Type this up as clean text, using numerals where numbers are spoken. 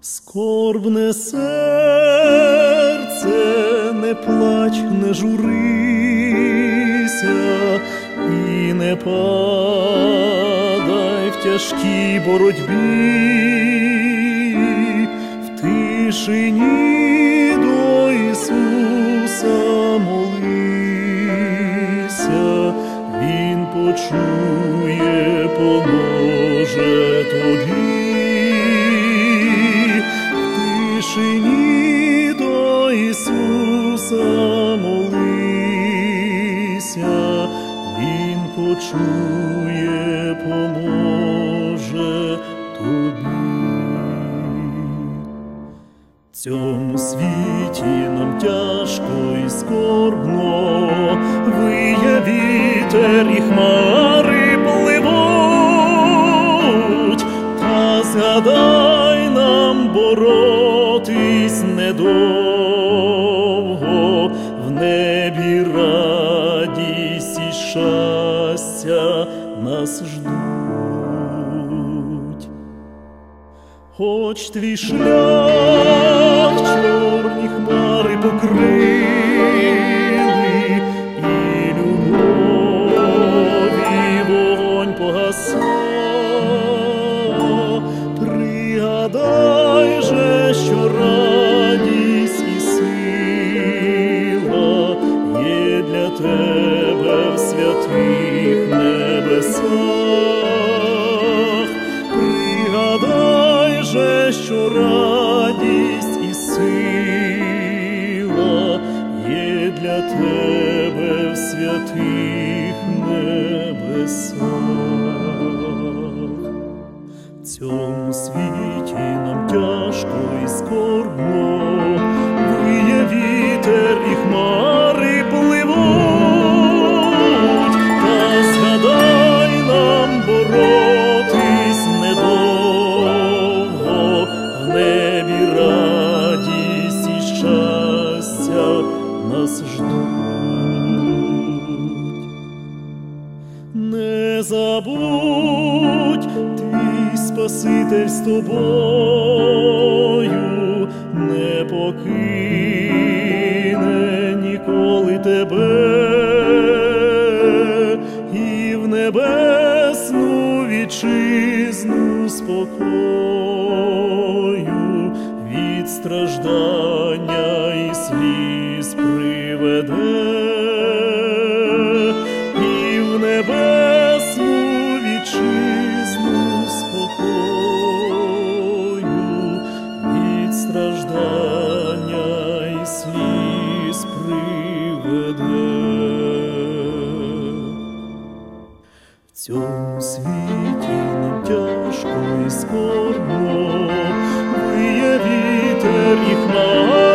Скорбне серце, не плач, не журися і не падай в тяжкій боротьбі, в тишині до Ісуса молися, Він почує, поможе тобі. В тишині до Ісуса молися, Він почує, поможе тобі. В цьому світі нам тяжко і скорбно, виє вітер і хмари пливуть, та згадай нам боротись недовго, в небі радість і щастя нас ждуть. Хоч твій шлях чорні хмари покрили, і любові вогонь погаса, пригадай же, що радість і сила є для тебе в святих небесах. Пригадай же, що радість і сила є для тебе в святих небесах. В цьому світі нам тяжко і скорбно, виє вітер і хмари пливуть, та згадай нам боротись недовго, в небі радість і щастя нас ждуть. Не забудь, твій Спаситель з тобою, не покине ніколи тебе, і в небесну вітчизну спокою від страждання і сліз приведе, і в небесну вітчизну спокою від страждання і сліз приведе. В цьому світі нам тяжко і скорбно, виє вітер і хмари